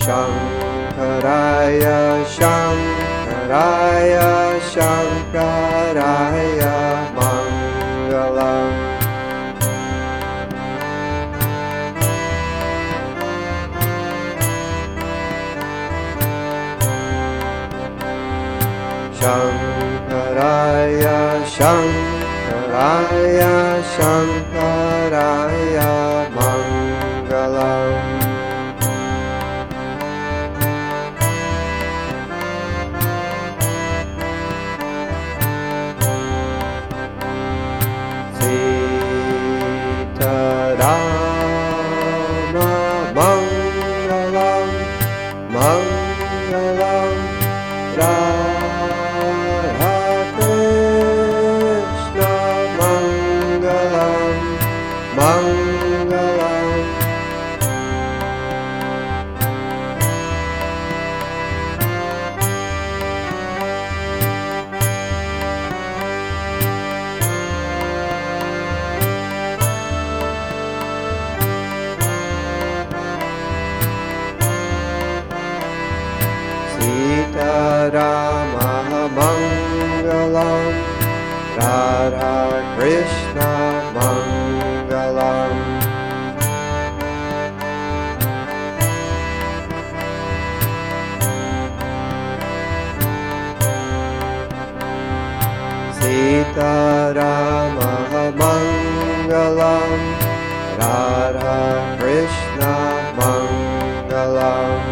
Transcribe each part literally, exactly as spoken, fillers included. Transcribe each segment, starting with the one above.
Shankaraya Shankaraya Shankaraya Mangalam. Shankaraya Shankaraya Shankaraya Mangalam. Sitarama Mangalam Mangalam Radha Krishna Mangalam Mangalam. Sitarama Mangalam Radha Krishna Mangalam. Sitarama Mangalam Radha Krishna Mangalam.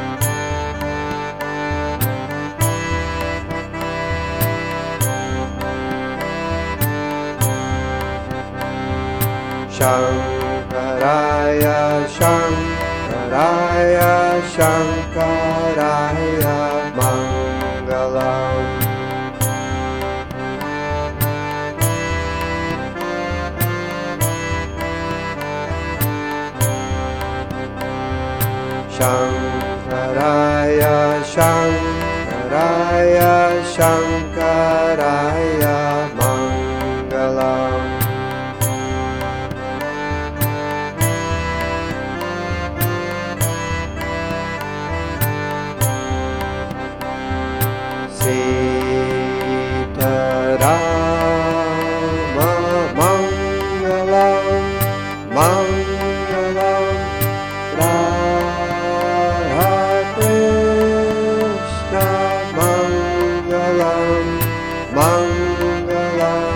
Shankaraya Shankaraya Shankaraya Mangalam. Shankaraya Shankaraya Shankaraya Mangalam. Sitarama Mangalam Mangalam Radha Krishna Mangalam Mangalam.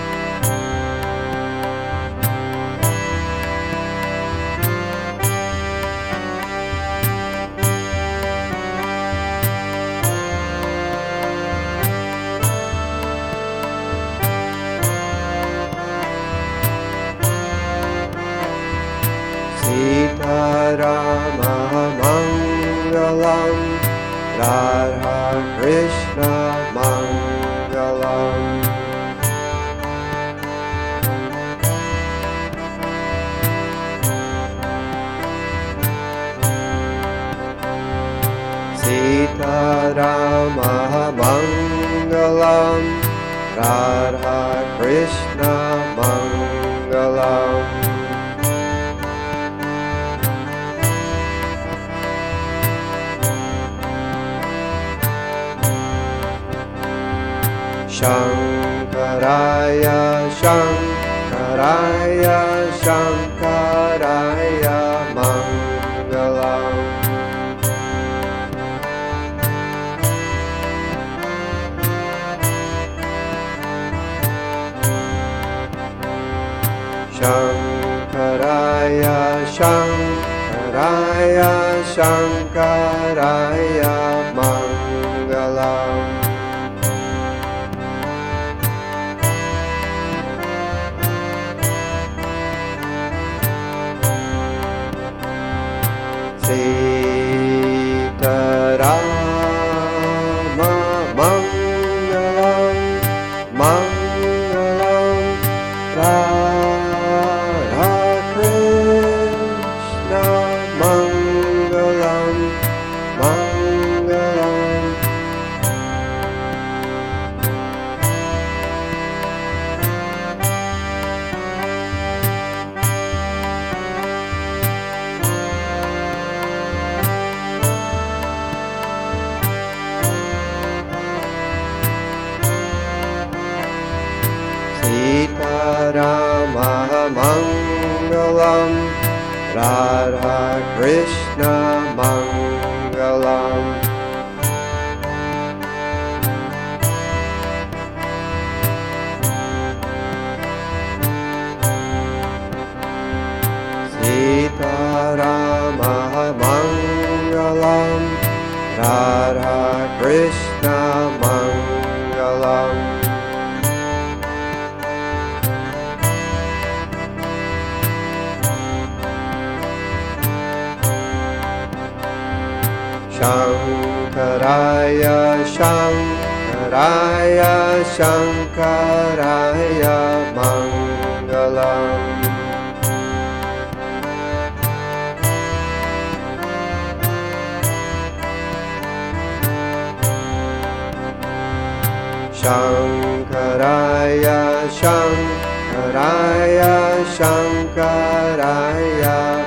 Sitarama Mangalam Radha Krishna Mangalam. Sitarama Mangalam Radha Krishna Mangalam. Shankaraya Shankaraya Shankaraya Mangalam. Shankaraya Shankaraya Shankaraya Mangalam. Sitarama Mangalam Mangalam Radha Krishna Mangalam Mangalam. Radha Krishna Mangalam. Sita Rama Mangalam. Radha Krishna Mangalam. Shankaraya Shankaraya Shankaraya Mangalam. Shankaraya Shankaraya Shankaraya